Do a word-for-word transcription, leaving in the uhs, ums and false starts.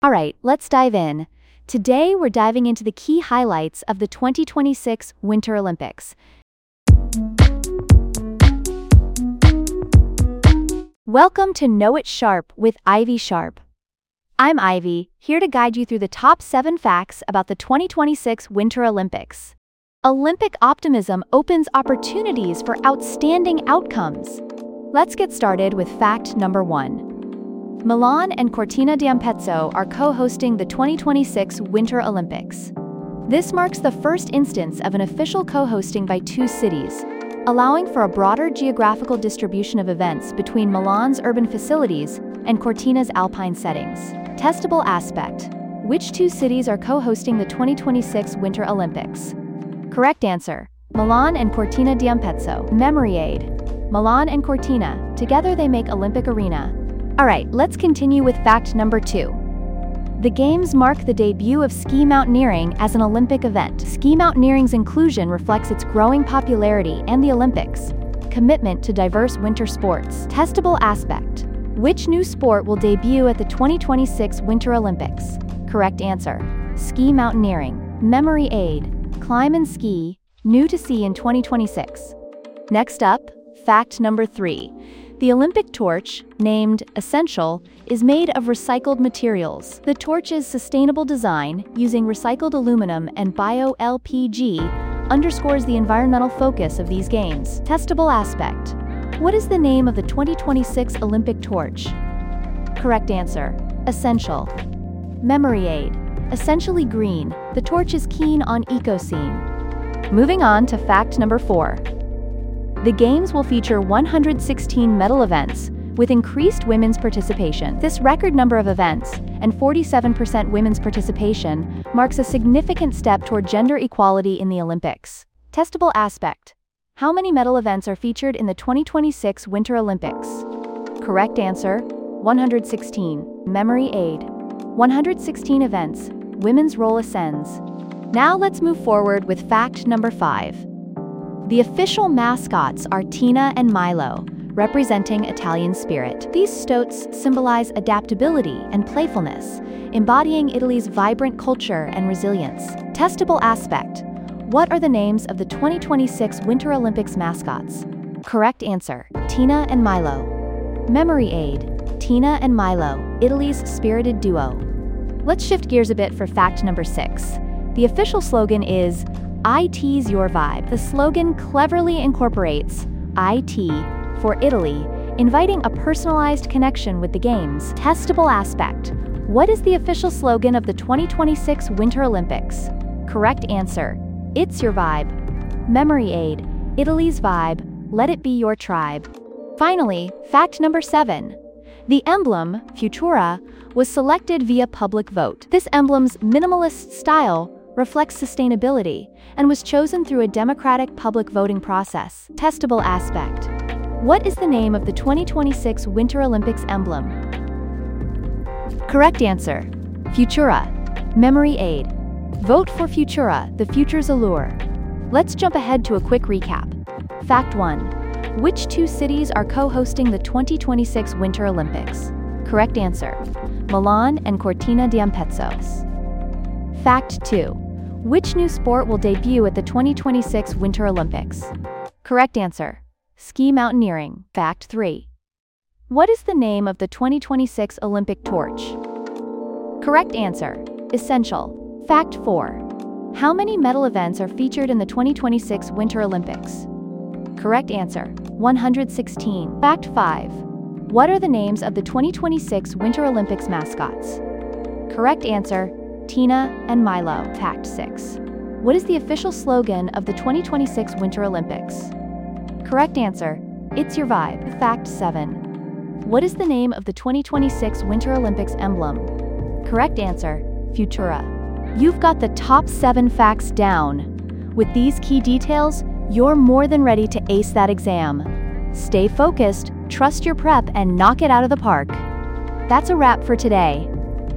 Alright, let's dive in. Today we're diving into the key highlights of the twenty twenty-six Winter Olympics. Welcome to Know It Sharp with Ivy Sharp. I'm Ivy, here to guide you through the top seven facts about the twenty twenty-six Winter Olympics. Olympic optimism opens opportunities for outstanding outcomes. Let's get started with fact number one. Milan and Cortina d'Ampezzo are co-hosting the twenty twenty-six Winter Olympics. This marks the first instance of an official co-hosting by two cities, allowing for a broader geographical distribution of events between Milan's urban facilities and Cortina's alpine settings. Testable aspect: which two cities are co-hosting the twenty twenty-six Winter Olympics? Correct answer: Milan and Cortina d'Ampezzo. Memory aid: Milan and Cortina, together they make Olympic Arena. Alright, let's continue with fact number two. The Games mark the debut of ski mountaineering as an Olympic event. Ski mountaineering's inclusion reflects its growing popularity and the Olympics' commitment to diverse winter sports. Testable aspect: which new sport will debut at the twenty twenty-six Winter Olympics? Correct answer: ski mountaineering. Memory aid: climb and ski, new to see in twenty twenty-six. Next up, fact number three. The Olympic torch, named Essential, is made of recycled materials. The torch's sustainable design, using recycled aluminum and bio-L P G, underscores the environmental focus of these games. Testable aspect: what is the name of the twenty twenty-six Olympic torch? Correct answer: Essential. Memory aid: essentially green, the torch is keen on eco-scene. Moving on to fact number four. The Games will feature one hundred sixteen medal events, with increased women's participation. This record number of events, and forty-seven percent women's participation, marks a significant step toward gender equality in the Olympics. Testable aspect: how many medal events are featured in the twenty twenty-six Winter Olympics? Correct answer: one hundred sixteen. Memory aid: one hundred sixteen events, women's role ascends. Now let's move forward with fact number five. The official mascots are Tina and Milo, representing Italian spirit. These stoats symbolize adaptability and playfulness, embodying Italy's vibrant culture and resilience. Testable aspect: what are the names of the twenty twenty-six Winter Olympics mascots? Correct answer: Tina and Milo. Memory aid: Tina and Milo, Italy's spirited duo. Let's shift gears a bit for fact number six. The official slogan is I T's Your Vibe. The slogan cleverly incorporates I T for Italy, inviting a personalized connection with the Games. Testable aspect: what is the official slogan of the twenty twenty-six Winter Olympics? Correct answer: It's Your Vibe. Memory aid: Italy's vibe, let it be your tribe. Finally, fact number seven. The emblem, Futura, was selected via public vote. This emblem's minimalist style reflects sustainability and was chosen through a democratic public voting process. Testable aspect: what is the name of the twenty twenty-six Winter Olympics emblem? Correct answer: Futura. Memory aid: vote for Futura, the future's allure. Let's jump ahead to a quick recap. Fact one. Which two cities are co-hosting the twenty twenty-six Winter Olympics? Correct answer: Milan and Cortina d'Ampezzo. Fact two. Which new sport will debut at the twenty twenty-six Winter Olympics? Correct answer: ski mountaineering. Fact three. What is the name of the twenty twenty-six Olympic torch? Correct answer: Essential. Fact four. How many medal events are featured in the twenty twenty-six Winter Olympics? Correct answer: one hundred sixteen. Fact five. What are the names of the twenty twenty-six Winter Olympics mascots? Correct answer: Tina and Milo. Fact six. What is the official slogan of the twenty twenty-six Winter Olympics? Correct answer: It's Your Vibe. Fact seven. What is the name of the twenty twenty-six Winter Olympics emblem? Correct answer: Futura. You've got the top seven facts down. With these key details, you're more than ready to ace that exam. Stay focused, trust your prep, and knock it out of the park. That's a wrap for today.